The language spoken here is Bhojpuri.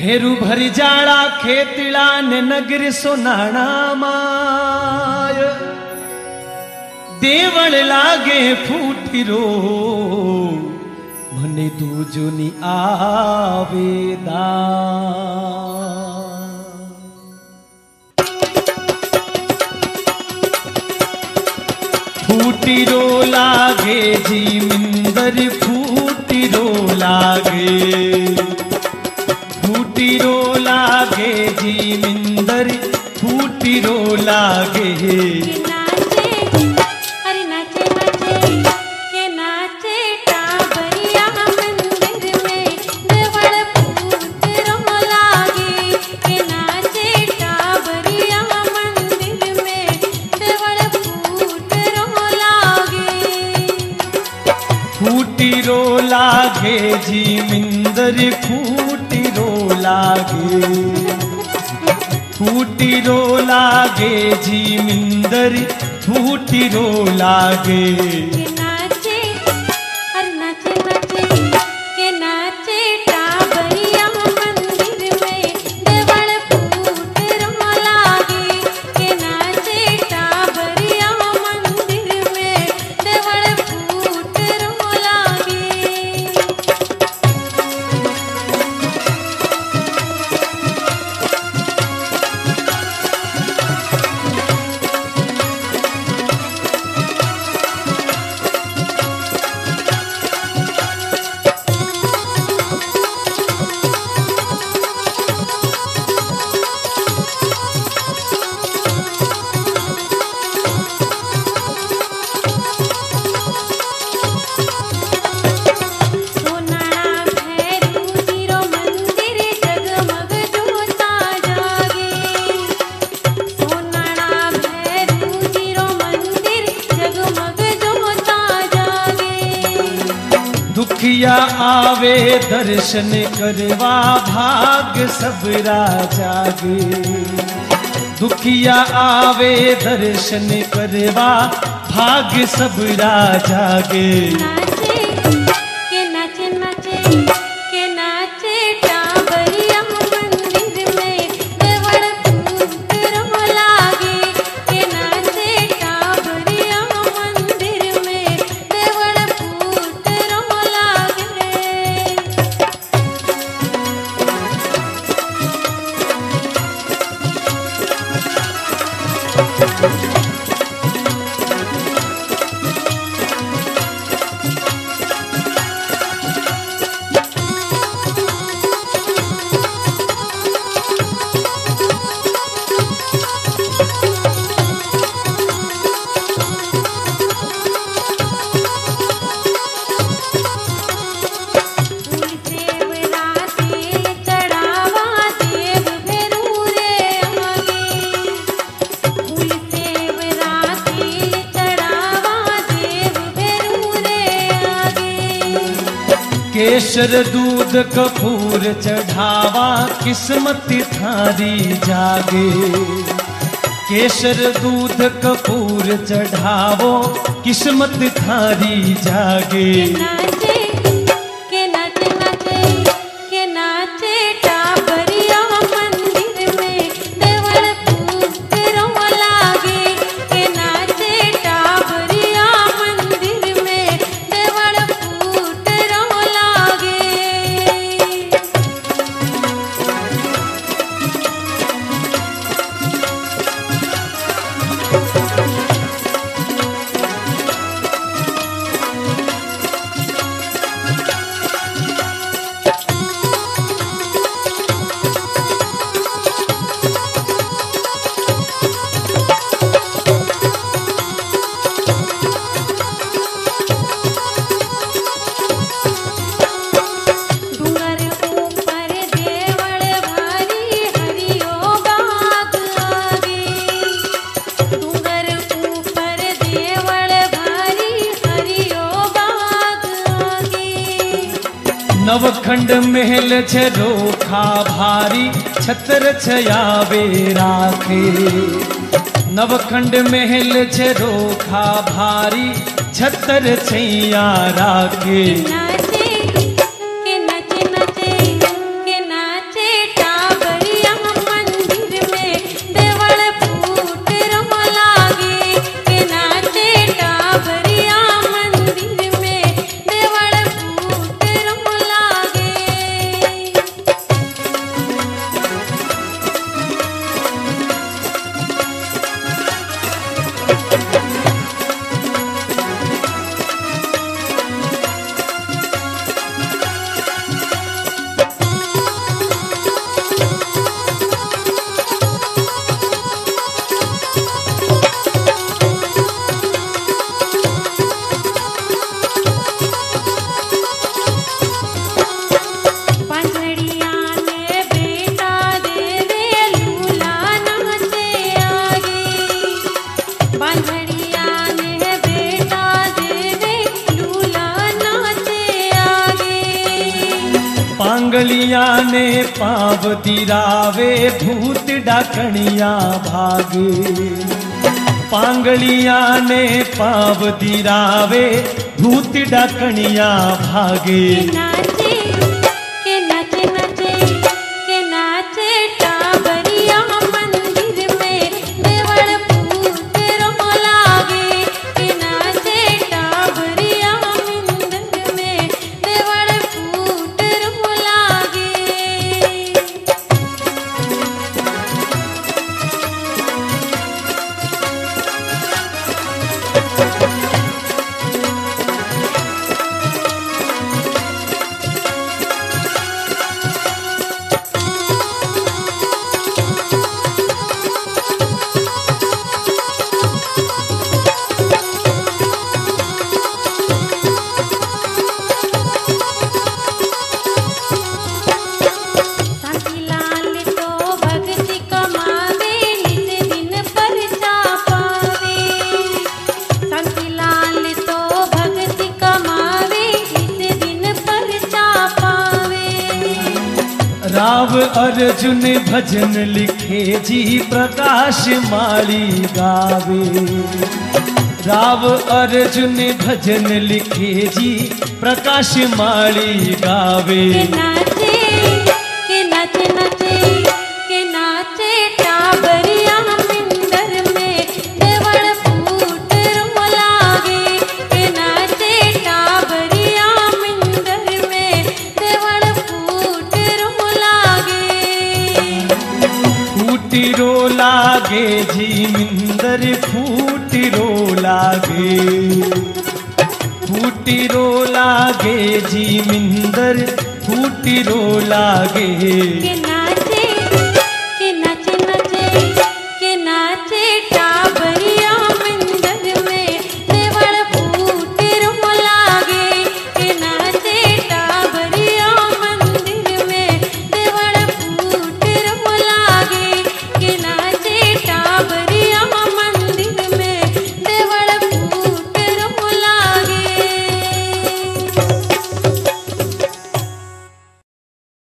भेरू भरी जाड़ा खेतड़ा ने नगर सोनाणा माय देवल लागे फूटिरो મને દૂજોની આવેદા ફૂટીરો લાગે જીમિંદર ફૂટીરો લાગે ફૂટીરો લાગે જીમિંદર ફૂટીરો લાગે फूटीरो लागे जीमिंदर फूटीरो लागे फूटीरो लागे जीमिंदर फूटीरो लागे दुखिया आवे दर्शन करवा भाग सबरा जागे दुखिया आवे दर्शन करवा भाग सबरा जागे केसर दूध कपूर चढ़ावा किस्मत थारी जागे केसर दूध कपूर चढ़ावो किस्मत थारी जागे नवखंड महल छे रोखा भारी छतर छयावे राखे नवखंड महल छे रोखा भारी छतर छैया राखे के नाचे पांगलिया ने पाव तिरावे भूत डाकणिया भागे। पांगलिया ने पाव तिरावे भूत डाकणिया भागे। के नाचे नाचे के नाचे टाबरिया मंदिर में देवड़ भूत रो लागे। के नाचे टाबरिया मंदिर में देवड़ भूत रो लागे। राव अर्जुन भजन लिखे जी प्रकाश माली गावे। राव अर्जुन भजन लिखे जी प्रकाश माली गावे। के नाचे नाचे के नाचे टाबरिया मंदिर में देवड़ भूत रो लागे। के नाचे टाबरिया मंदिर में देवड़ भूत रो लागे। फूटिरो लागे जी मिंदर फूटिरो लागे। फूटिरो लागे जी मिंदर फूटिरो लागे।